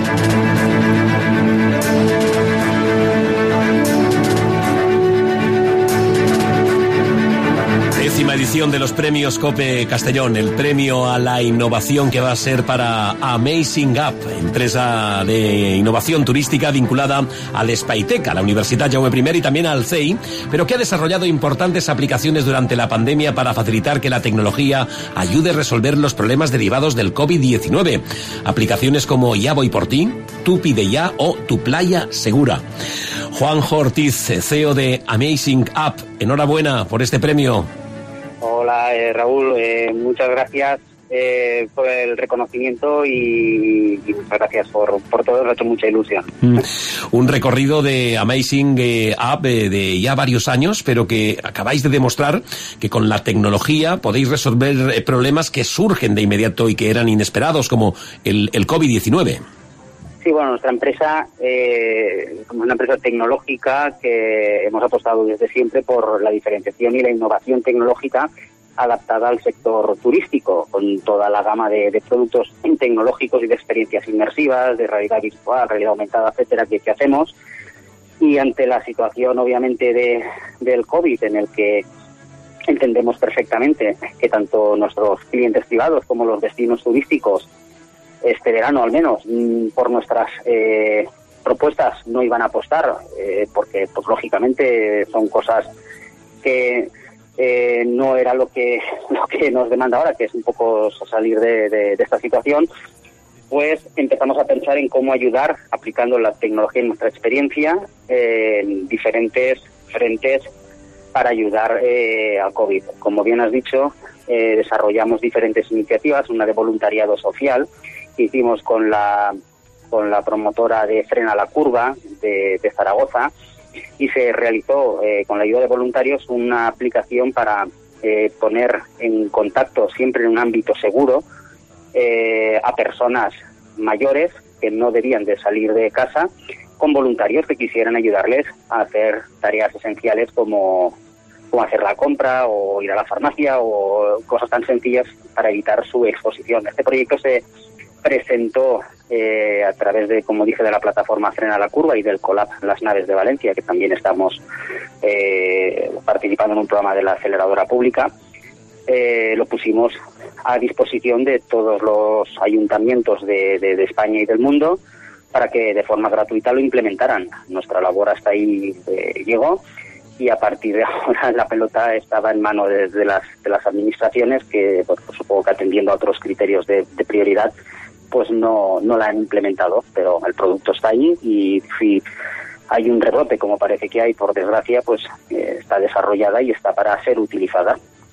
Edición de los premios COPE Castellón, el premio a la innovación que va a ser para Amazing App, empresa de innovación turística vinculada al Spaitek, a la Universitat Jaume I y también al CEI, pero que ha desarrollado importantes aplicaciones durante la pandemia para facilitar que la tecnología ayude a resolver los problemas derivados del COVID-19. Aplicaciones como Ya Voy Por Ti, Tu Pide Ya o Tu Playa Segura. Juanjo Ortiz, CEO de Amazing App, enhorabuena por este premio. Hola Raúl, muchas gracias por el reconocimiento y muchas gracias por todo, me ha hecho mucha ilusión. Un recorrido de Amazing App de ya varios años, pero que acabáis de demostrar que con la tecnología podéis resolver problemas que surgen de inmediato y que eran inesperados, como el COVID-19. Sí, bueno, nuestra empresa, como una empresa tecnológica que hemos apostado desde siempre por la diferenciación y la innovación tecnológica adaptada al sector turístico, con toda la gama de productos tecnológicos y de experiencias inmersivas, de realidad virtual, realidad aumentada, etcétera, que hacemos. Y ante la situación, obviamente, del COVID, en el que entendemos perfectamente que tanto nuestros clientes privados como los destinos turísticos este verano al menos por nuestras propuestas no iban a apostar porque pues lógicamente son cosas que no era lo que nos demanda ahora, que es un poco salir de esta situación. Pues empezamos a pensar en cómo ayudar aplicando la tecnología en nuestra experiencia en diferentes frentes para ayudar al COVID. Como bien has dicho, desarrollamos diferentes iniciativas, una de voluntariado social que hicimos con la promotora de Frena la Curva de Zaragoza, y se realizó con la ayuda de voluntarios una aplicación para poner en contacto siempre en un ámbito seguro a personas mayores que no debían de salir de casa, con voluntarios que quisieran ayudarles a hacer tareas esenciales como hacer la compra o ir a la farmacia o cosas tan sencillas para evitar su exposición. Este proyecto se presentó a través de, como dije, de la plataforma Frena la Curva y del Colab Las Naves de Valencia, que también estamos participando en un programa de la aceleradora pública. Lo pusimos a disposición de todos los ayuntamientos de España y del mundo para que de forma gratuita lo implementaran. Nuestra labor hasta ahí llegó, y a partir de ahora la pelota estaba en manos de las administraciones que, pues, supongo que atendiendo a otros criterios de prioridad, pues no la han implementado, pero el producto está ahí, y si hay un rebote, como parece que hay, por desgracia, pues está desarrollada y está para ser utilizada.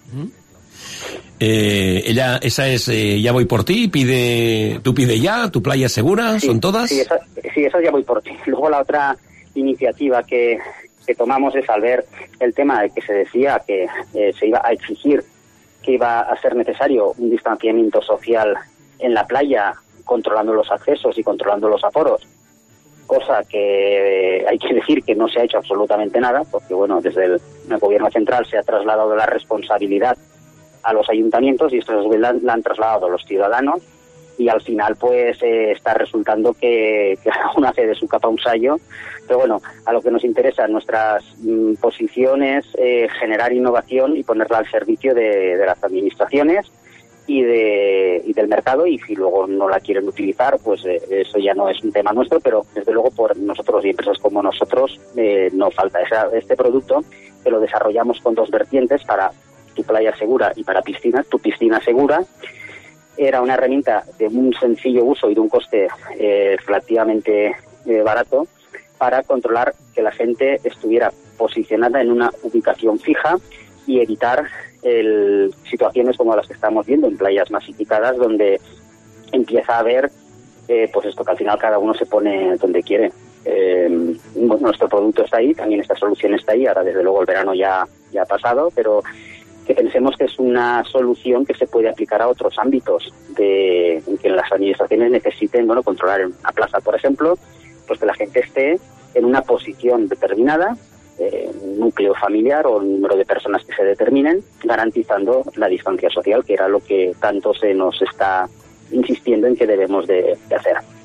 Esa es Ya Voy Por Ti, Tu Pide Ya, Tu Playa Segura, sí, ¿son todas? Sí, esa Ya Voy Por Ti. Luego la otra iniciativa que tomamos es, al ver el tema de que se decía que se iba a exigir que iba a ser necesario un distanciamiento social en la playa, controlando los accesos y controlando los aforos, cosa que hay que decir que no se ha hecho absolutamente nada, porque bueno, desde el gobierno central se ha trasladado la responsabilidad a los ayuntamientos y estos la han trasladado a los ciudadanos, y al final pues está resultando que uno hace de su capa un sayo. Pero bueno, a lo que nos interesa nuestras posiciones, generar innovación y ponerla al servicio de las administraciones y del mercado, y si luego no la quieren utilizar, pues eso ya no es un tema nuestro, pero desde luego por nosotros y empresas como nosotros no falta este producto, que lo desarrollamos con dos vertientes, para Tu Playa Segura y para piscinas, Tu Piscina Segura. Era una herramienta de un sencillo uso y de un coste relativamente barato, para controlar que la gente estuviera posicionada en una ubicación fija y evitar situaciones como las que estamos viendo en playas masificadas, donde empieza a haber pues esto, que al final cada uno se pone donde quiere. Bueno, nuestro producto está ahí, también esta solución está ahí. Ahora desde luego el verano ya ha pasado, pero que pensemos que es una solución que se puede aplicar a otros ámbitos en que las administraciones necesiten, bueno, controlar en una plaza, por ejemplo, pues que la gente esté en una posición determinada, un núcleo familiar o el número de personas que se determinen, garantizando la distancia social, que era lo que tanto se nos está insistiendo en que debemos de hacer.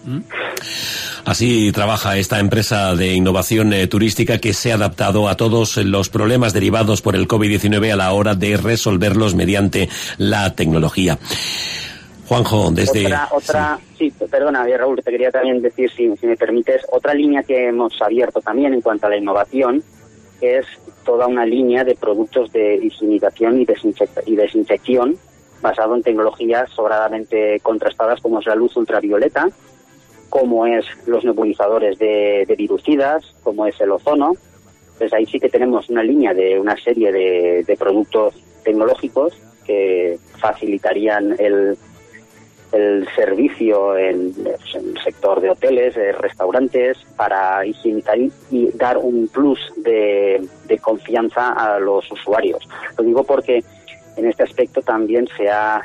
Así trabaja esta empresa de innovación turística que se ha adaptado a todos los problemas derivados por el COVID-19 a la hora de resolverlos mediante la tecnología. Juanjo, desde... Sí, perdona, Raúl, te quería también decir, si me permites, otra línea que hemos abierto también en cuanto a la innovación es toda una línea de productos de higienización y desinfección basado en tecnologías sobradamente contrastadas, como es la luz ultravioleta, como es los nebulizadores de virucidas, como es el ozono. Pues ahí sí que tenemos una línea de una serie de productos tecnológicos que facilitarían el servicio en el sector de hoteles, restaurantes, para higienizar y dar un plus de confianza a los usuarios. Lo digo porque en este aspecto también se ha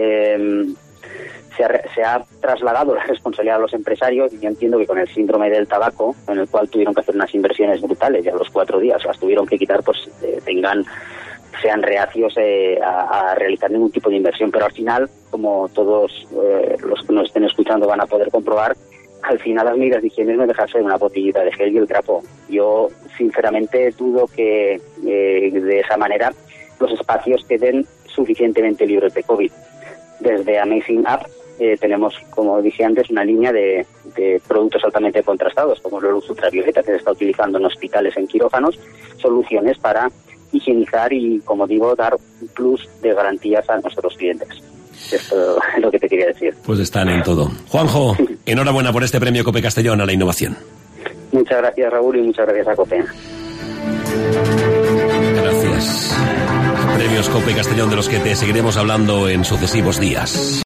trasladado la responsabilidad a los empresarios, y yo entiendo que con el síndrome del tabaco, en el cual tuvieron que hacer unas inversiones brutales y a los 4 días las tuvieron que quitar, pues sean reacios a realizar ningún tipo de inversión. Pero al final, como todos los que nos estén escuchando van a poder comprobar, al final las medidas de higiene no dejan ser una botellita de gel y el trapo. Yo sinceramente dudo que de esa manera los espacios queden suficientemente libres de COVID. Desde Amazing App tenemos, como dije antes, una línea de productos altamente contrastados, como la luz ultravioleta que se está utilizando en hospitales, en quirófanos, soluciones para higienizar y, como digo, dar un plus de garantías a nuestros clientes. Esto es lo que te quería decir. Pues están en todo. Juanjo, enhorabuena por este premio COPE Castellón a la innovación. Muchas gracias, Raúl, y muchas gracias a COPE. Gracias. Premios COPE Castellón, de los que te seguiremos hablando en sucesivos días.